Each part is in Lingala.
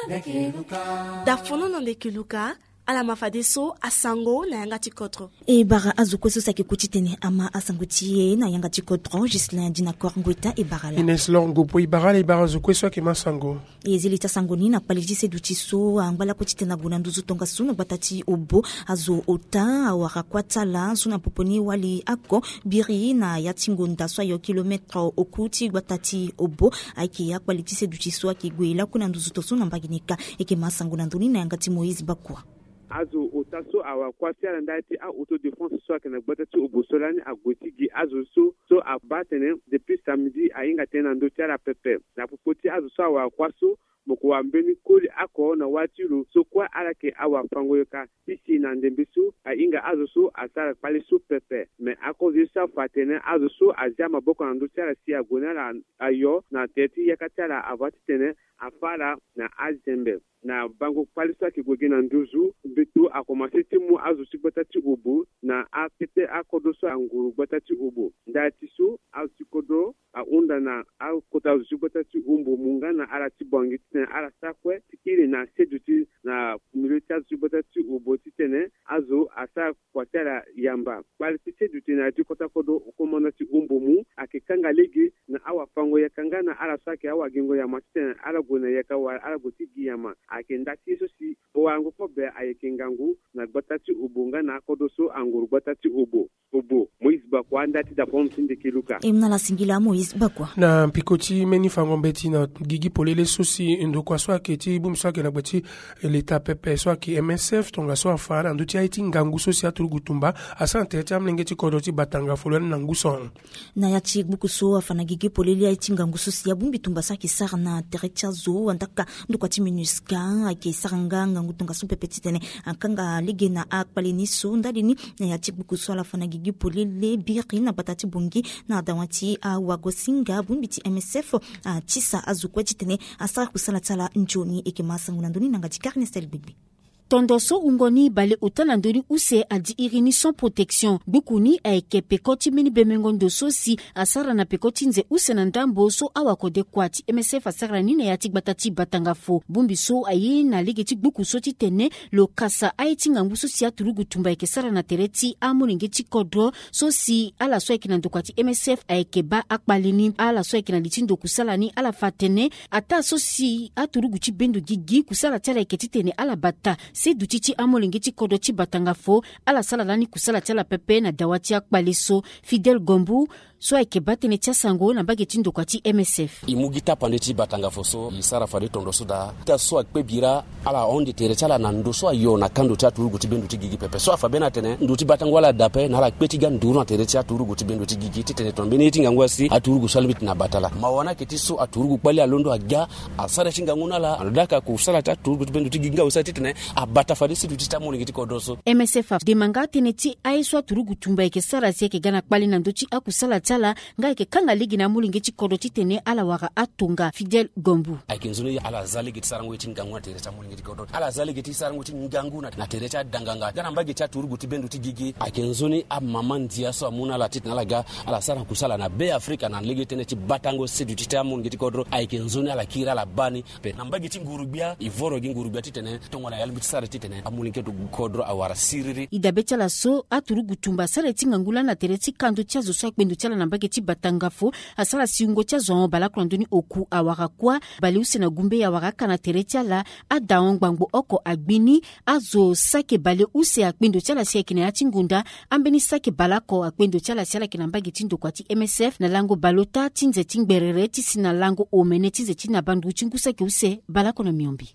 dafono na ndekiluka ala mafadeso asango na yanga tikotro e bara azukweso sake kutitene ama asangutie na yanga tikotro Gislin Dinakor Ngweta e barala Ines Longo po ibarala ibara azukweso ke masango e zilita sangoni na paliji dutiso angala kutitena guna nduzu tonga suna batati obo azo ota awara kwatala suna poponi wali ako biri na yatingonda swa yo kilometre okuti batati obo aiki ya paliji dutiso akigwela kuna nduzu tosuna mbaginika eke masango na nduni na yanga ti Moïse Bakwa azo otaso awa kwasi ala ndati a autodéfense so akena gbata obo solani agotigi azo so abatene depuis samedi ainga tena ndo tiara pepe na popoti azo so awa kwaso moko wambeni koli ako na watiru so kwa alake awa fangoyoka isi na ndembisu ainga azo so asara pale so pepe me ako zisa fatene azo so azama boko na ndo tiara si agonala ayo na teti yakatala avati tene afara na azembe na bango palisa ki gwegena nduzu betu akomase timu azu sibotati obo na akete akodoso anguru batati obo ndati so asikodo aunda na akota sibotati umbo mungana ala tibangi tene ala sakwe tikiri na seduti na milita sibotati obo tene azu asa kwatela yamba palisi seduti na tikota kodo komona ti umbo mu akikanga legi na awa fango yakangana ala sake awa gengo ya matene ala gona yakawa ala gotigi yama akendati sosi owango fobe ayekengangu na batati ubunga na kodoso anguru batati obo Moïse Bakwa ndati da pomsi ndekiluka emna la singila Moïse Bakwa na pikoti meni fango beti na gigi polele sosi ndo kwa so aketi bum so akena beti leta pepe so aki MSF tonga so afara nduti aiti ngangu sosi aturugutumba asante eti amlengeti kodoti batanga folwana na nguson na yati buku so afana gigi polele aiti ngangu sosi ya bumbi tumba saki sar na directeur zo andaka ndukwa ti minuska ake saranga ngangu tonga so pepeti tene akanga ligena akpalini so ndalini na yati buku so afana gigi polele biri na batati bungi na dawati wagosinga bumbiti MSF tisa azukweti tene asara kusala tala njoni eke masanguna ndoni nangati Karine Stelbibi Tondoso ungoni bale utana ndoni use adi irini sans protection bukuni aike pekoti mini bemengondo sosi asara na pekoti nze use na ndambo so awakode kwati MSF asara nine yati batati batangafo bumbi so aye na ligeti buku soti tene lo kasa aiti ngambu sosi aturugu tumba eke sara na tereti amuringeti kodro sosi ala so eke na ndokwati MSF aike ba akbalini ala so eke na litindo kusalani ala fatene ata sosi aturugu chi bendo gigi kusala tala eke titene ala bata se dutichi amolengeti kodoti batangafo ala sala lani kusala tala pepe na dawati akbaleso Fidel Gombu so eke batene tia sango na bageti ndokwati MSF imugita pandeti batangafo so isara fade tondoso da ta so akpebira ala onde tere tala na ndoso ayo na kando tia turugu tibendo tigigi pepe so afabena tene nduti batangwala dape na ala kpetiga nduru na tere tia turugu tibendo tigigi titene tombeni tingangwasi aturugu salmit na batala mawana ketiso aturugu kwali alondo aga asara chinganguna la alodaka kusala tia turugu tibendo tigigi ngausa titene abata fadisi dutita molengeti kodoso MSF demanga teneti aiswa turugu tumba eke sara sieke gana kwali na ndochi akusala tala nga eke kanga ligi na molengeti kodoti tene ala waka atunga Fidel Gombu aikinzuni ala zaligeti sarango eti nganguna tereta molengeti kodoti ala zaligeti sarango eti nganguna na tereta danganga gana mbageti aturugu tibendo tigigi aikinzuni amama ndia so amuna la titina laga ala sara kusala na be Afrika na ligi teneti batango sedutita molengeti kodro aikinzuni ala kira la bani pe na mbageti ngurubia ivoro ngurubia titene tongona yalibiti sara titene amulinketu kodro awara siriri idabecha la so aturugu tumba sara tingangula na tereti kando chazo so akbendo chala na mbageti batangafo asala siungo chazo balakula ndoni oku awara kwa bali usena gumbe ya waraka na tereti ala adaongbango oko agbini azo sake bale use akbendo chala siya kina yatingunda ambeni sake balako akbendo chala siya kina mbageti ndokwati MSF na lango balota tinze tingberere tisina lango omene tinze tina bandu uchingusa ke use balako na miombi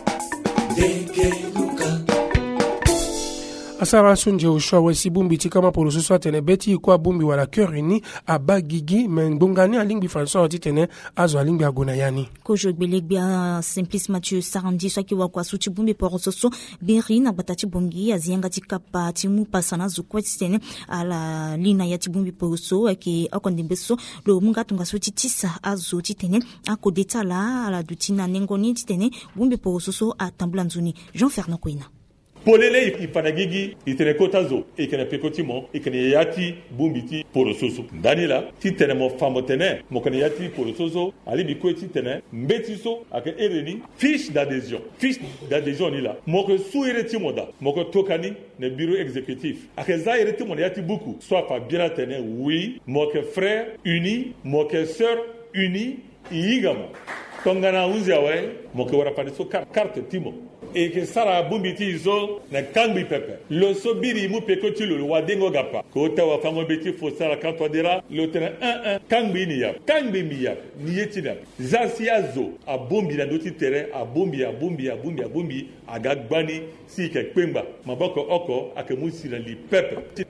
asara sunje ushwa wesi bumbi tikama polo soso tene beti kwa bumbi wala cœur abagigi men bungani alingbi François titene azo alingbi agona yani kojo gbelegbia Simplice Mathieu Sarandi swaki wakwa suchi bumbi polo soso beri na batati bongi azianga tikapa timu pasana zukwa titene ala lina ya tibumbi polo so ake akondembeso lo munga tunga suchi tisa azo titene akodeta la ala dutina nengoni titene bumbi polo soso atambula nzuni Jean Fernand Koina polele ifanagigi itene kotazo ikene pekotimo ikene yati bumbiti porososo danila ti tene mo famotene mo kene yati porososo ali biko ti tene mbetiso ake ereni fiche d'adhésion ni la mo ko suireti moda mo ko tokani ne bureau exécutif ake zaireti mo yati buku soit fa bien tene oui mo ke frère uni mo ke sœur uni igamo tongana uziawe mo ke wara paniso carte timo et que sara bumbiti izo na kangbi pepe lo sobiri mu pekoti lo wadengo gapa ko tawa fango beti fo sara kanto dera lo tena 1 kangbi ni ya kangbi mi ya ni yetina zasiazo a bombi na doti tere a bombi agagbani si ke kpemba maboko oko akemusi na li pepe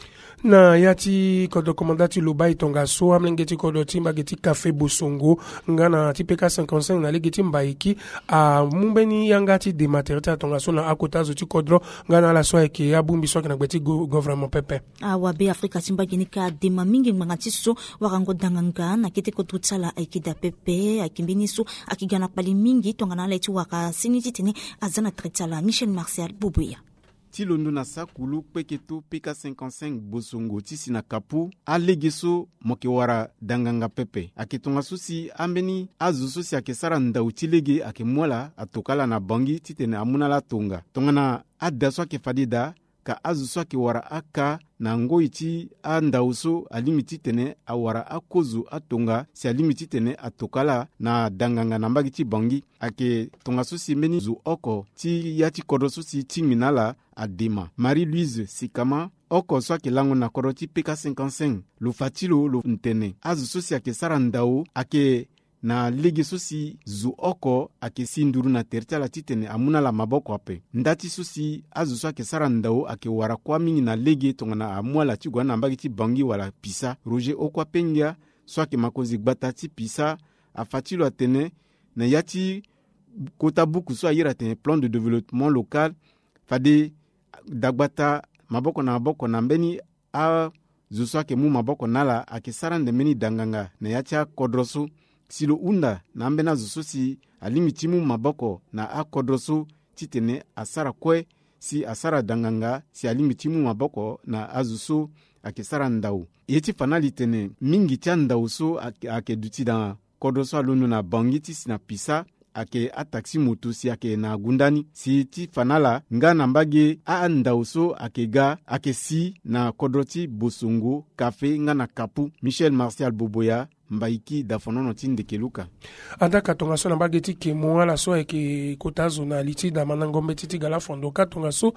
na yati kodo komandati loba itonga so amlengeti kodo timba geti café bosongo ngana tipeka 55 na legeti mbaiki a mumbeni yangati de matériel tonga so na akota zoti kodro ngana la so eke ya bumbi so kana gbeti gouvernement pepe wabe Afrika timba genika de mamingi ngati so warango danganga na kete kotutsala aikida pepe akimbini so akigana pali mingi tonga na leti waka siniti tene azana tretsala Michel Martial Boubouya Tilondo na sakulu peketo PK55 bosongo tisi na kapu alegeso mokewara danganga pepe aketonga susi ambeni azu susi akesara ndautilege akemwala atokala na bangi titene amuna la tonga tongana adaso akefadida ka azu so akewara aka na ngoiti andauso alimiti tene awara akozu atonga si alimiti tene atokala na danganga na mbagi ti bangi ake tonga susi meni zu oko ti yati kodo susi ti minala adema Marie-Louise Sikama oko so ake lango na kodo ti PK55 lo fatilo lo ntene azu susi ake sara ndao ake na lege susi zu oko ake sinduru na tertiala titene amuna la maboko ape ndati susi azu so ake sara ndao ake wara kwa mingi na lege tongana amua la tigwa na mbagi ti bangi wala pisa Roger okwa pengia so ake makozi gbata ti pisa afatilo atene na yati kota buku so ayira tene plan de développement local fade dagbata maboko na mbeni a zu so ake mu maboko nala ake sara ndemeni danganga na yati a kodroso silo unda na mbena zususi alimitimu maboko na akodroso titene asara kwe si asara danganga si alimitimu maboko na azuso akesara ndau yeti fanali tene mingi tia ndau so ake duti da kodroso alunu na bangi tisi na pisa ake ataksi moto si ake na gundani si ti fanala nga na mbage a ndau so ake ga ake si na kodroti bosongo kafe nga na kapu Michel Martial Boboya mbaiki dafonono tinde keluka anda katonga so na bageti ke mo la so eke kotazo na liti da manangombe titi gala fondo katonga so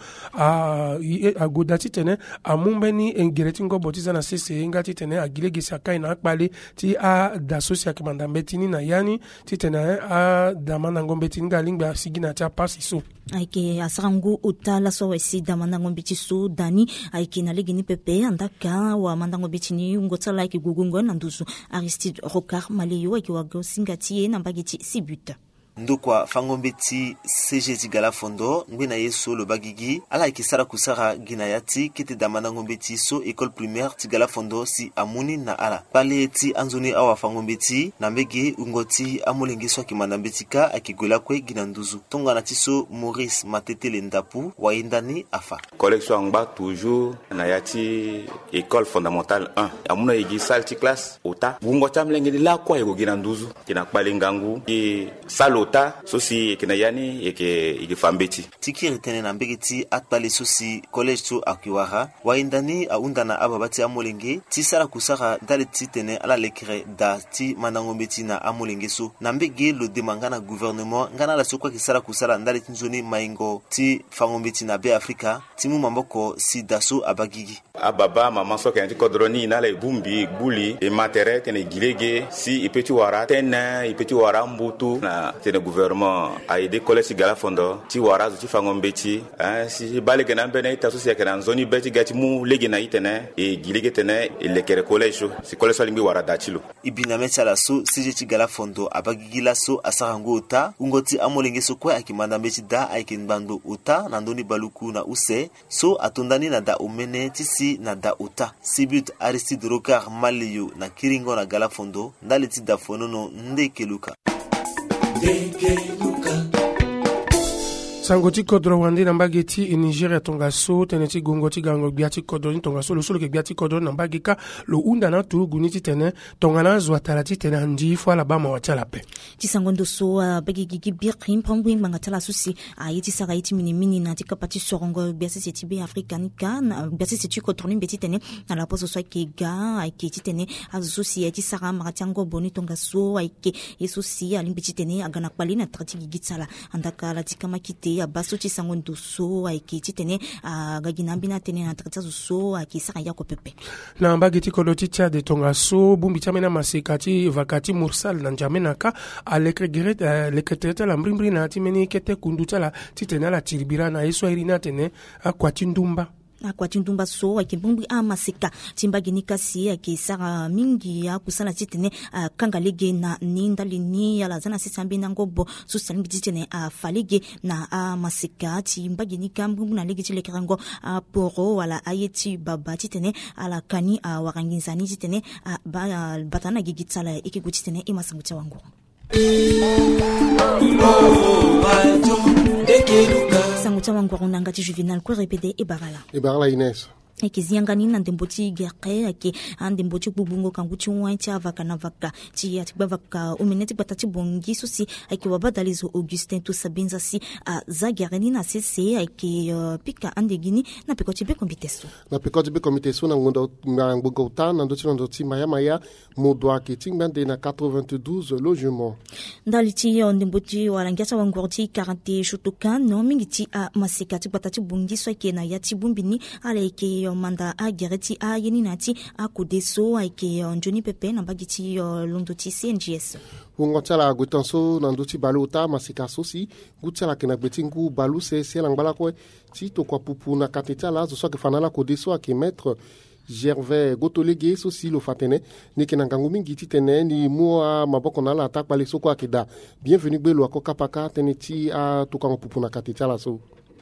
a godati tene a mumbeni engereti ngo botiza na sese ngati tene a gilege sakai na akpale ti a da sosia ke mandambe tini na yani titene a da manangombe tini galingba sigina ta pasi so aike asangu utala so wesi da manangombe ti so dani aike na legini pepe andaka wa mandangombe tini ngotala like gugungo na ndusu Aristide Rocard Maleyo akiwa gosingati na mbagiti sibuta ndokwa fangombeti CG Gala Fondo ngwena yeso lo bagigi ala ikisara kusara ginayati kete damana ngombeti so école primaire Tigala Fondo si amuni na ala pale ti anzoni awa fangombeti na mbege ungoti amolengeswa kimanambetika akigola kwe ginanduzu tonga na tiso Maurice Matetele Ndapu waindani afa collection ngba toujours na yati école fondamentale 1 amuna yegi salti classe ota bungota mlenge la kwa yego ginanduzu kina pale ngangu e salo sosi kena yani yeke fambeti tikiri tene na mbegeti atpale sosi college to akiwara waindani aundana ababati amolenge tisara kusara dale titene ala lekre da ti manangombeti na amolenge so na mbege lo demangana gouvernement ngana la sokwa kisara kusara ndale tinzoni maingo ti fangombeti na be Afrika timu mamboko si daso abagigi ababa mama so kan ti kodroni na le bumbi buli e matere tene gilege si ipeti wara tena ipeti wara mbutu na tene gouvernement a aidé collège Gala Fondo ti wara ti fangombeti si balege na mbene ita so si kana zoni beti gati mu lege na itene e gilege tene e lekere collège si collège limbi wara datilo ibina metala so CG Gala Fondo abagigila so asarango ota ungoti amolenge so kwa akimanda mbeti da aikinbando ota na ndoni baluku na use so atondani na da omene tisi na da ota sibut Aristide Rocard Maleyo na kiringo na Gala Fondo ndali ti da fonono ndekeluka Sangoti kodro wande nambageti Nigeria tonga so teneti gongoti gango biati kodro ni tonga so lo solo ke biati kodro nambagika lo unda na tu guniti tene tonga na zwatalati tene ndi fo la bama watala pe. Tisangondo so bagi gigi birim pangwi mangatala susi ayiti saka iti mini na tika pati sorongo biasi seti be africanika biasi seti kodro ni beti tene na la poso so ke ga ayiki tene azu susi ayiti saka magatango boni tonga so ayiki yesusi alimbiti tene agana kwali na trati gigi tsala andaka la tika makite ya baso tisangondo so ayiki tene gaginambina tene na trati so ayiki saka yako pepe na mbageti koloti tia de tonga so bumbi chamena masekati vakati mursal na njamena ka lekregreta la mbrimbri na timeni kete kunduta la titena la tiribira na yeso irina tene akwati ndumba so akibumbi amaseka timbagini kasi akisara mingi ya kusala titene kangalege na nindalini ya lazana sisambi na ngobo susalimbi titene falege na amaseka timbagini kambumbu na lege tilekerango poro wala ayeti baba titene ala kani waranginzani titene batana gigitsala ikigutitene imasangucha wangu Sangucha wangu ngati juvenal ko répéter Ibarala Inès ekiziangani na ndemboti gerke ake andemboti bubungo kanguchi wancha vakana vaka ti atibavaka umeneti batati bongi susi ake wabadalizo Augustin to sabinza si zagereni na cc ake pika andegini na pekoti be komite so na ngondo ngota na ndoti ndoti maya modwa ke tingande na 92 logements ndaliti ndemboti walangiasa wangorti 40 shutukan no mingiti masikati batati bongi so ake na yati bumbini aleke manda gereti yeni nati akudeso ake Johnny Pepe na bagiti londoti CNGS ngotala gutanso na ndoti baluta masika sosi gutala kena betingu balu se langbala ko ti to kwa pupu na katitala zo so ke fanala ko deso ake maître Gervais Gotolege sosi lo fatene ni kena ngangu mingi titene ni mua maboko na la attaque bale soko akida bienvenue belo akoka paka teneti a to kwa pupu na katitala so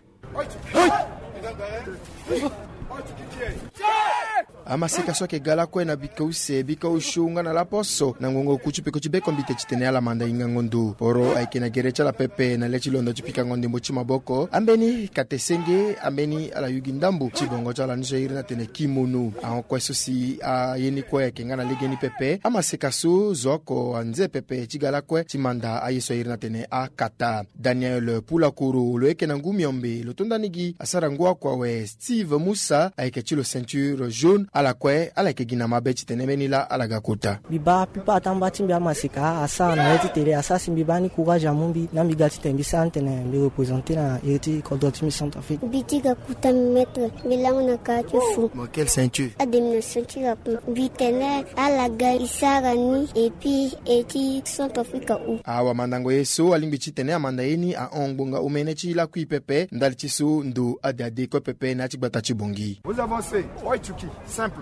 amasika soke gala ko na bika ushunga na la poso na ngongo kuchi be kombite chitene ala manda ingangondo poro aikena gerecha la pepe na lechi londo chipika ngondi mochi maboko ambeni katesenge ambeni ala yugindambu chibongo chala njeiri na tene kimono a kweso si yeni ko yake ngana legeni pepe amasika su zoko anze pepe chigala ko chimanda ayiso iri na tene akata Daniel Pulakuru lo ekena ngumyombe lotondanigi asara ngwa kwa we Steve Musa aikechilo ceinture jaune ala kwe ala kegina mabechi tenemeni la ala gakuta biba pipa atamba timbia masika asa na eti tele asa simbibani courage amumbi na migati tembisa ntene mbi représenter na eti kodotimi Centre Afrique bitika kuta metre bilango na kachu quelle ceinture ademna ceinture bitene ala ga isara ni epi eti Centre Afrique u awa mandango yeso alimbichi tene amanda yeni a ongbonga umenechi la kuipepe ndalichisu ndo adade ko pepe na tibata chibongi vous avancez oituki simple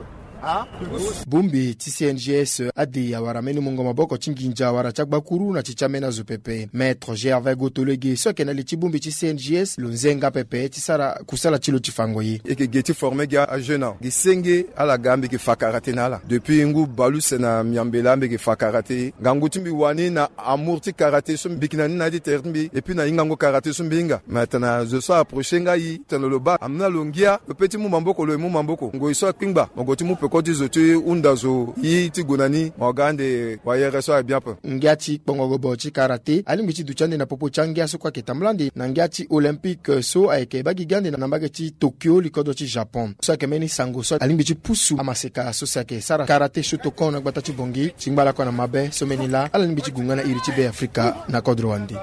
bumbi TCNGS adi awarameni mungo maboko chinginja wara chakbakuru na chichamena zupepe maître Gervais Gotolege soke na lichibumbi TCNGS lunzenga pepe tisara kusala chilo chifangoyi eke geti formé ga jeune gisenge ala gambi ke fakarate nala depuis ngu baluse na miambela mbe ke fakarate ngangu timbi wani na amurti karate so bikinani na ditermbi et puis na ingango karate so mbinga maintenant je so approcher ngai tanoloba amna longia le petit mumamboko le mumamboko ngo iso kingba ngoti mu kodi zote undazo yiti gonani mogande wayere so abiapa ngiati pongogo bochi karate alimbichi duchande na popo changia so kwa ketamlande na ngiati olympique so aike bagigande na nambageti Tokyo likodo chi Japon so kemeni sango so alimbichi pusu amaseka so sake sara karate shotokon na gbatachi bongi chimbala kwa na mabe so menila alimbichi gungana irichi be Afrika na kodrowandi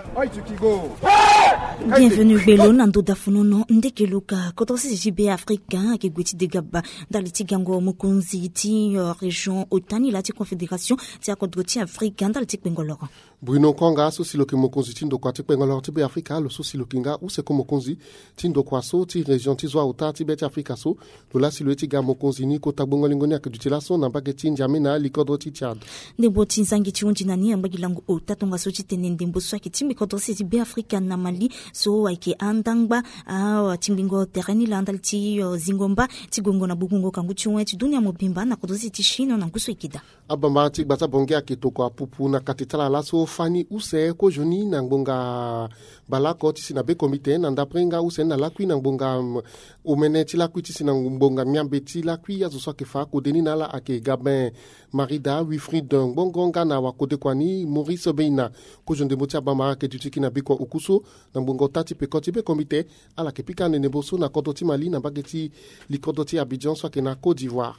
bienvenue belo nando dafunono ndekeluka kotosi jibe africain ke gwiti de gaba daliti gango mukunzi ti région otani la ti confédération ti akodroti africain daliti pengoloro Bruno Konga so silo ke mokonzi tindo kwa ti pengoloro ti be Afrika lo so silo kinga u se ko mokonzi tindo kwa so ti région ti zwa ota ti be ti Afrika so lo la silo ti ga mokonzi ni ko tagbongolingoni akeduti la so na bageti njamena likodroti Tchad ndembo ti nzangi ti unjinani ambagilango ota tonga so ti tenen ndembo so ki ti mikodrosi ti be Afrika na Mali so aike andangba timbingo terreni la andal ti zingomba ti gongo na bugungo kangu ti dunia mobimba na kodozi tishino na nguso ikida abamba ti bata bonge akitoko apupu na katitala laso fani use ko joni na ngbonga balako ti sina be komite na ndaprenga use na lakwi na ngbonga omene ti lakwi ti sina ngbonga miambe ti lakwi azo so ke fa ko deni na la ake Gabin Marida Wilfried ngbongonga na wakode kwani Maurice Beina ko jonde moti abamba ke tutiki na biko ukuso na ngbonga tati pe koti be komite ala ke pika ne boso na kodoti Mali na bageti likodoti Abidjan so ke na Côte d'Ivoire.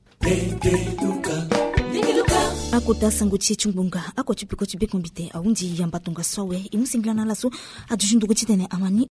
akota sango tshie tshungbunga ako tshipiko tshibeko mbite aundi yamba tonga swawe imusingilana laso adujunduko tshitene amani